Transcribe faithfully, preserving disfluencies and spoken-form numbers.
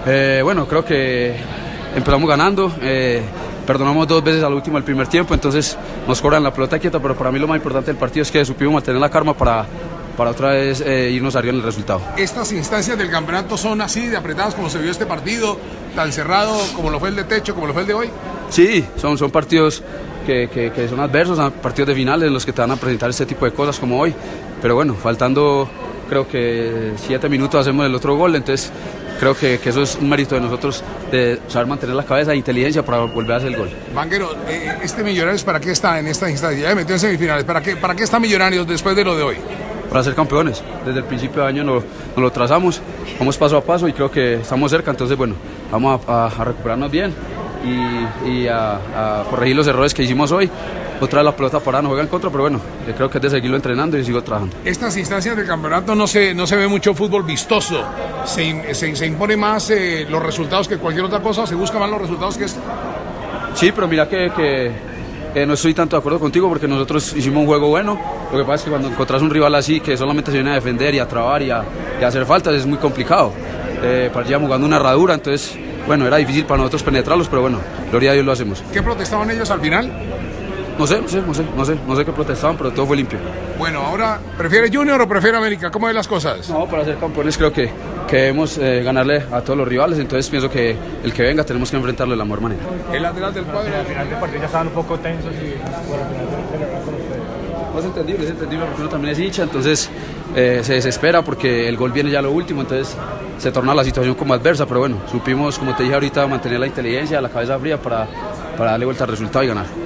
Eh, bueno, creo que empezamos ganando, eh, perdonamos dos veces al último el primer tiempo, entonces nos cobran la pelota quieta, pero para mí lo más importante del partido es que supimos mantener la calma para, para otra vez eh, irnos arriba en el resultado. ¿Estas instancias del campeonato son así de apretadas como se vio este partido, tan cerrado como lo fue el de Techo, como lo fue el de hoy? Sí, son, son partidos que, que, que son adversos, partidos de finales en los que te van a presentar este tipo de cosas como hoy, pero bueno, faltando creo que siete minutos hacemos el otro gol, entonces creo que, que eso es un mérito de nosotros, de saber mantener la cabeza e inteligencia para volver a hacer el gol. Vanguero, eh, ¿este Millonarios para qué está en esta instancia? Ya metió en semifinales, ¿para qué, para qué está Millonarios después de lo de hoy? Para ser campeones, desde el principio de año nos, nos lo trazamos, vamos paso a paso y creo que estamos cerca, entonces bueno, vamos a, a, a recuperarnos bien y, y a, a corregir los errores que hicimos hoy. Otra vez la pelota parada nos juega en contra, pero bueno, yo creo que es de seguirlo entrenando y sigo trabajando. Estas instancias del campeonato no se, no se ve mucho fútbol vistoso, se, se, se impone más eh, los resultados que cualquier otra cosa, se busca más los resultados que esto. Sí, pero mira que, que eh, no estoy tanto de acuerdo contigo porque nosotros hicimos un juego bueno, lo que pasa es que cuando encontrás un rival así que solamente se viene a defender y a trabar y a, y a hacer faltas es muy complicado, eh, parecíamos jugando una herradura, entonces bueno, era difícil para nosotros penetrarlos, pero bueno, gloria a Dios lo hacemos. ¿Qué protestaban ellos al final? No sé, no sé, no sé, no sé, no sé qué protestaban, pero todo fue limpio. Bueno, ahora, ¿prefiere Junior o prefiere América? ¿Cómo ven las cosas? No, para ser campeones creo que, que debemos eh, ganarle a todos los rivales, entonces pienso que el que venga tenemos que enfrentarlo de la mejor manera. El lateral del cuadro. Al final del partido ya estaban un poco tensos y bueno, al final celebraron con ustedes. No es entendible, es entendible porque uno también es hincha, entonces eh, se desespera porque el gol viene ya lo último, entonces se torna la situación como adversa, pero bueno, supimos, como te dije ahorita, mantener la inteligencia, la cabeza fría para, para darle vuelta al resultado y ganar.